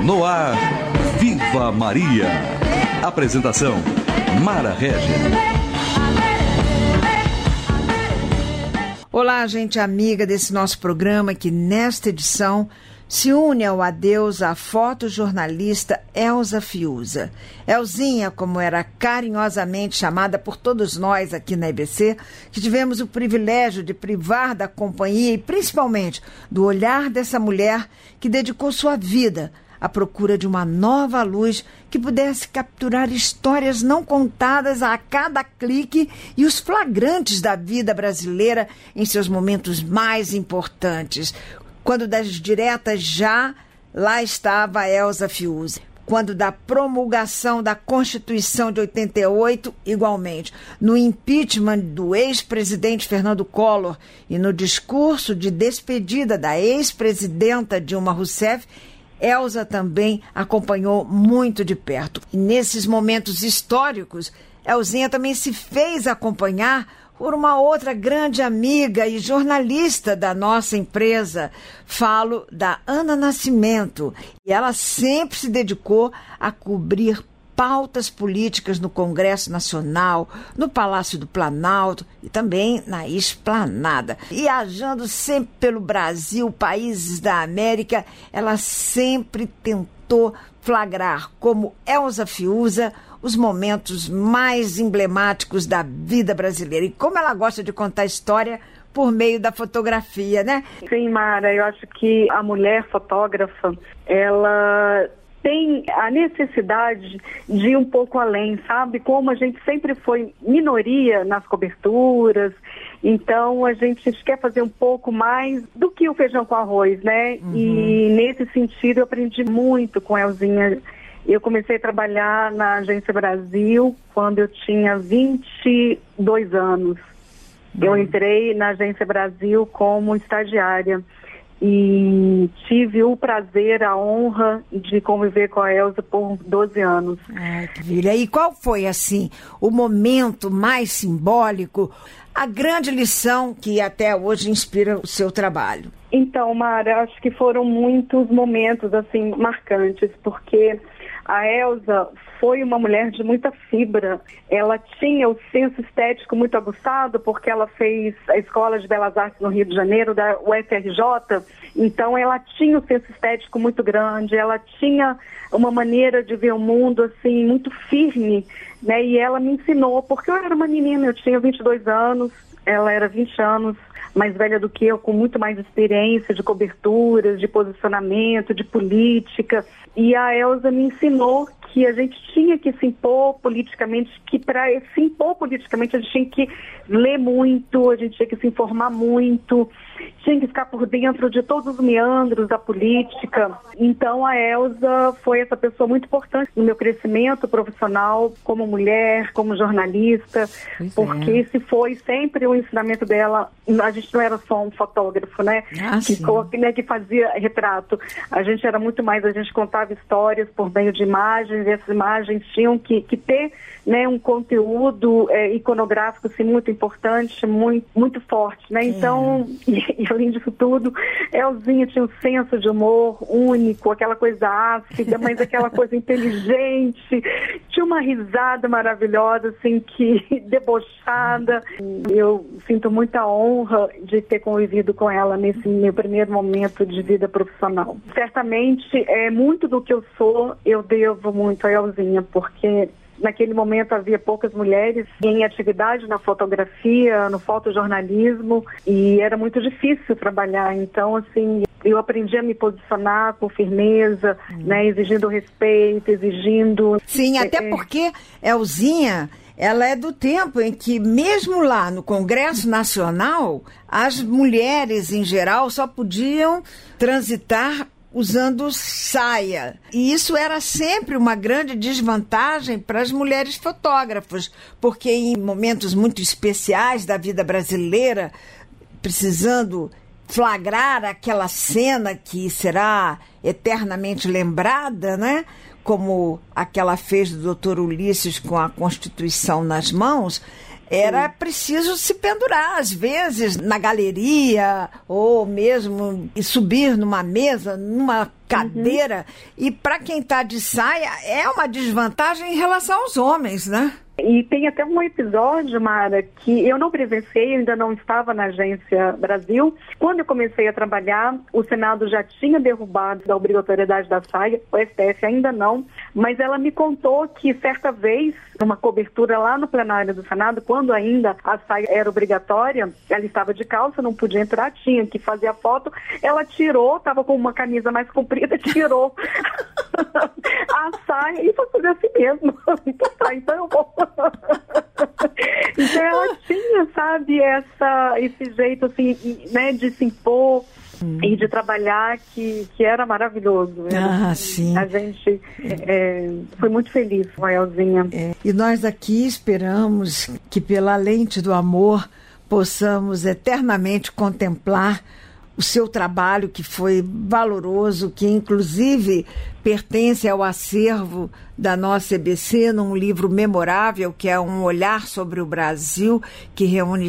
No ar, Viva Maria. Apresentação, Mara Régia. Olá, gente amiga desse nosso programa que nesta edição se une ao adeus a fotojornalista Elza Fiuza. Elzinha, como era carinhosamente chamada por todos nós aqui na EBC, que tivemos o privilégio de privar da companhia e principalmente do olhar dessa mulher que dedicou sua vida à procura de uma nova luz que pudesse capturar histórias não contadas a cada clique e os flagrantes da vida brasileira em seus momentos mais importantes. Quando das diretas já, lá estava a Elza Fiuza. Quando da promulgação da Constituição de 88, igualmente. No impeachment do ex-presidente Fernando Collor e no discurso de despedida da ex-presidenta Dilma Rousseff, Elza também acompanhou muito de perto. E nesses momentos históricos, Elzinha também se fez acompanhar por uma outra grande amiga e jornalista da nossa empresa. Falo da Ana Nascimento. E ela sempre se dedicou a cobrir pautas políticas no Congresso Nacional, no Palácio do Planalto e também na Esplanada. Viajando sempre pelo Brasil, países da América, ela sempre tentou flagrar, como Elza Fiuza, os momentos mais emblemáticos da vida brasileira. E como ela gosta de contar história por meio da fotografia, né? Sim, Mara, eu acho que a mulher fotógrafa, ela tem a necessidade de ir um pouco além, sabe? Como a gente sempre foi minoria nas coberturas, então a gente quer fazer um pouco mais do que o feijão com arroz, né? Uhum. E nesse sentido eu aprendi muito com a Elzinha. Eu comecei a trabalhar na Agência Brasil quando eu tinha 22 anos. Eu entrei na Agência Brasil como estagiária e tive o prazer, a honra de conviver com a Elza por 12 anos. Ai, que maravilha. E qual foi, assim, o momento mais simbólico, a grande lição que até hoje inspira o seu trabalho? Então, Mara, acho que foram muitos momentos, assim, marcantes, porque a Elza foi uma mulher de muita fibra. Ela tinha o senso estético muito aguçado, porque ela fez a Escola de Belas Artes no Rio de Janeiro, da UFRJ. Então, ela tinha o senso estético muito grande, ela tinha uma maneira de ver o mundo, assim, muito firme, né? E ela me ensinou, porque eu era uma menina, eu tinha 22 anos, ela era 20 anos mais velha do que eu, com muito mais experiência de coberturas, de posicionamento, de política. E a Elza me ensinou que a gente tinha que se impor politicamente, que para se impor politicamente a gente tinha que ler muito, a gente tinha que se informar muito, tinha que ficar por dentro de todos os meandros da política. Então a Elza foi essa pessoa muito importante no meu crescimento profissional como mulher, como jornalista, porque esse foi sempre o ensinamento dela. A gente não era só um fotógrafo, né? Que fazia retrato. A gente era muito mais, a gente contava histórias por meio de imagens, e essas imagens tinham que ter, né, um conteúdo iconográfico assim, muito importante, muito forte, né? Então, e além disso tudo, Elzinha tinha um senso de humor único, aquela coisa ácida, mas aquela coisa inteligente, tinha uma risada maravilhosa, assim, que debochada. Eu sinto muita honra de ter convivido com ela nesse meu primeiro momento de vida profissional. Certamente, muito do que eu sou, eu devo muito a Elzinha, porque naquele momento havia poucas mulheres em atividade na fotografia, no fotojornalismo, e era muito difícil trabalhar. Então, assim, eu aprendi a me posicionar com firmeza, né, exigindo respeito, exigindo... Sim, até porque Elzinha, ela é do tempo em que, mesmo lá no Congresso Nacional, as mulheres, em geral, só podiam transitar usando saia. E isso era sempre uma grande desvantagem para as mulheres fotógrafas, porque em momentos muito especiais da vida brasileira, precisando flagrar aquela cena que será eternamente lembrada, né? Como aquela fez do Dr. Ulisses com a Constituição nas mãos, era preciso se pendurar, às vezes, na galeria, ou mesmo subir numa mesa, numa cadeira. E para quem está de saia, é uma desvantagem em relação aos homens, né? E tem até um episódio, Mara, que eu não presenciei, ainda não estava na Agência Brasil. Quando eu comecei a trabalhar, o Senado já tinha derrubado a obrigatoriedade da saia, o STF ainda não, mas ela me contou que certa vez, numa cobertura lá no plenário do Senado, quando ainda a saia era obrigatória, ela estava de calça, não podia entrar, tinha que fazer a foto, ela tirou, estava com uma camisa mais comprida, tirou a saia e foi fazer assim mesmo. Então eu vou. Então ela tinha, sabe, esse jeito assim, né, de se impor e de trabalhar que era maravilhoso. Sim. A gente foi muito feliz com a Elzinha. E nós aqui esperamos que pela lente do amor possamos eternamente contemplar o seu trabalho, que foi valoroso, que inclusive pertence ao acervo da nossa EBC, num livro memorável, que é Um Olhar sobre o Brasil, que reúne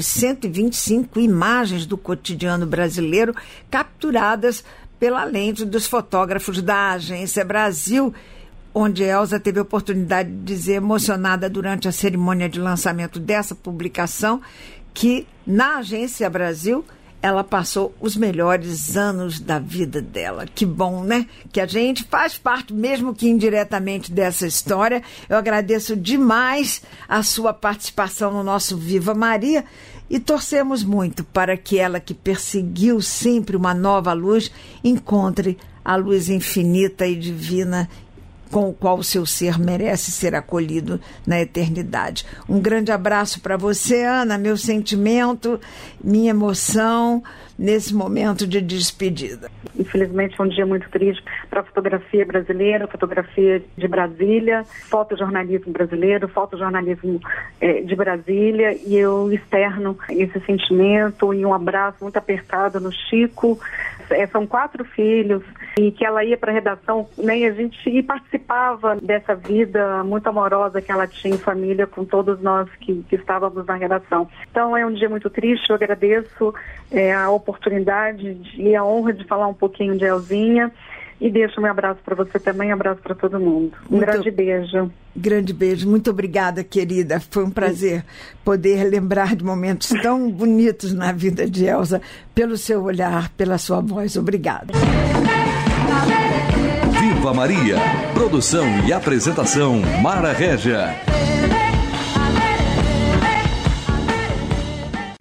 125 imagens do cotidiano brasileiro, capturadas pela lente dos fotógrafos da Agência Brasil, onde Elza teve a oportunidade de dizer, emocionada durante a cerimônia de lançamento dessa publicação, que na Agência Brasil ela passou os melhores anos da vida dela. Que bom, né? Que a gente faz parte, mesmo que indiretamente, dessa história. Eu agradeço demais a sua participação no nosso Viva Maria e torcemos muito para que ela, que perseguiu sempre uma nova luz, encontre a luz infinita e divina com o qual o seu ser merece ser acolhido na eternidade. Um grande abraço para você, Ana, meu sentimento, minha emoção nesse momento de despedida. Infelizmente foi um dia muito triste para a fotografia brasileira, fotografia de Brasília, fotojornalismo brasileiro, fotojornalismo de Brasília, e eu externo esse sentimento e um abraço muito apertado no Chico. São 4 filhos, e que ela ia para a redação, né, e a gente participava dessa vida muito amorosa que ela tinha em família com todos nós que estávamos na redação. Então é um dia muito triste, eu agradeço a oportunidade e a honra de falar um pouquinho de Elzinha, e deixo meu abraço para você também, abraço para todo mundo. Grande beijo. Grande beijo, muito obrigada, querida. Foi um prazer poder lembrar de momentos tão bonitos na vida de Elza, pelo seu olhar, pela sua voz. Obrigada. Viva Maria, produção e apresentação Mara Régia.